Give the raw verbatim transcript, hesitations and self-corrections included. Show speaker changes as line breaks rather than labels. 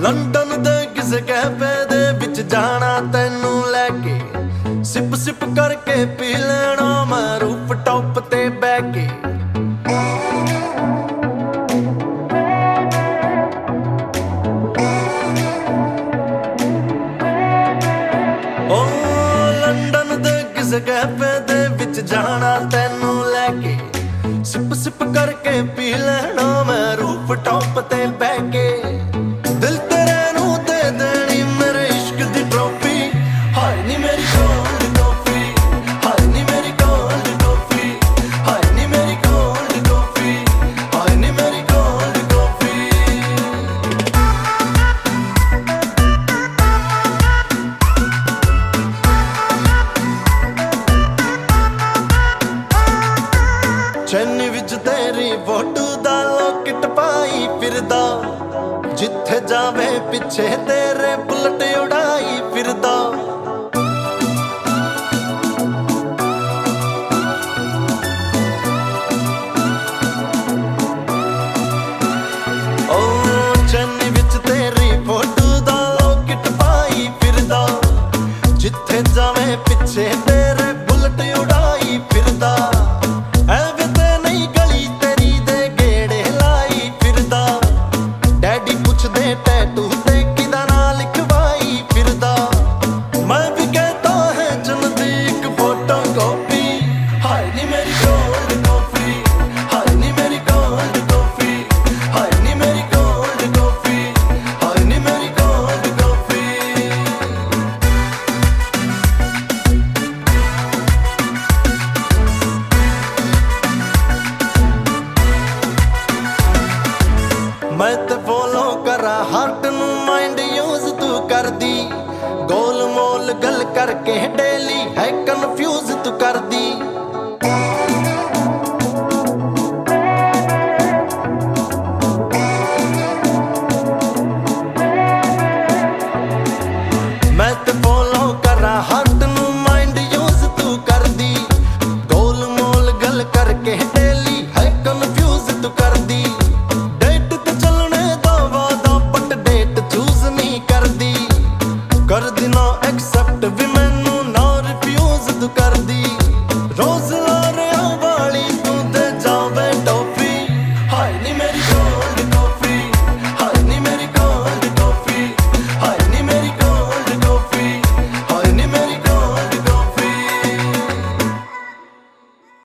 London ਦੇ ਕਿਸੇ cafe ਦੇ ਵਿੱਚ ਜਾਣਾ ਤੈਨੂੰ ਲੈ ਕੇ, ਸਿਪ ਸਿਪ ਕਰਕੇ ਪੀ ਲੈਣਾ ਮੈਂ ਰੂਫ ਟੌਪ ਤੇ ਬਹਿ ਕੇ। ਓ ਲੰਡਨ ਦੇ ਕਿਸੇ ਕੈਫੇ ਦੇ ਵਿੱਚ ਜਾਣਾ ਤੈਨੂੰ ਲੈ ਕੇ, ਸਿਪ ਸਿਪ ਕਰਕੇ ਪੀ ਲੈਣਾ ਮੈਂ ਰੂਫ ਟੌਪ ਤੇ ਬਹਿ ਕੇ। ਦਿਲ ਤੇਰੇ ਨੂੰ ਦੇ ਦੇਣੀ ਮੇਰੇ ਇਸ਼ਕ ਦੀ ਟਰੋਫੀ, ਹਾਏ ਨੀ ਮੇਰੀ ਕੋਲਡ ਕਾਫੀ, ਹਾਏ ਨੀ ਮੇਰੀ ਕੋਲਡ ਕਾਫੀ, ਹਾਏ ਨੀ ਮੇਰੀ ਕੋਲਡ ਕਾਫੀ, ਹਾਏ ਨੀ ਮੇਰੀ ਕੋਲਡ ਕਾਫੀ। ਚੈਨੀ ਵਿੱਚ ਤੇਰੀ ਫੋਟੋ ਦਾ ਲੋਕਟ ਪਾਈ ਫਿਰਦਾ, ਜਿੱਥੇ ਜਾਵੇ ਪਿੱਛੇ ਤੇਰੇ ਬੁਲਟ ਉਡਾਈ ਫਿਰਦਾ। ਓ ਚੈਨੀ ਵਿੱਚ ਤੇਰੀ ਫੋਟੋ ਦਾ ਲੋਕਟ ਪਾਈ ਫਿਰਦਾ, ਜਿੱਥੇ ਜਾਵੇ ਪਿੱਛੇ ਤੇਰੇ ਬੁਲਟ ਉਡਾਈ ਫਿਰਦਾ। ਟੈਟੂ ਤੇ ਕਿਦਾ ਨਾਂ ਲਿਖਵਾਈ ਫਿਰਦਾ, ਮੈਂ ਵੀ ਕਹਿੰਦਾ ਹੈ ਜਲਦੀ ਇੱਕ ਫੋਟੋ ਕਾਪੀ, ਹਾਏ ਨੀ ਮੇਰੀ ਕੋਲਡ ਕਾਫੀ, ਹਾਏ ਨੀ ਮੇਰੀ ਕੋਲਡ ਕਾਫੀ, ਹਾਏ ਨੀ ਮੇਰੀ ਕੋਲਡ ਕਾਫੀ, ਹਾਏ ਨੀ ਮੇਰੀ ਕੋਲਡ ਕਾਫੀ। ਮੈਂ ਤੇ ਫੋਲੋ ਕਰਾਂ ਹਾਰਟ ਨੂੰ ਮਾਈਂਡ ਯੂਜ਼ ਤੂੰ ਕਰਦੀ, ਗੋਲ ਮੋਲ ਗੱਲ ਕਰਕੇ ਡੇਲੀ ਹੈ ਕਨਫਿਊਜ਼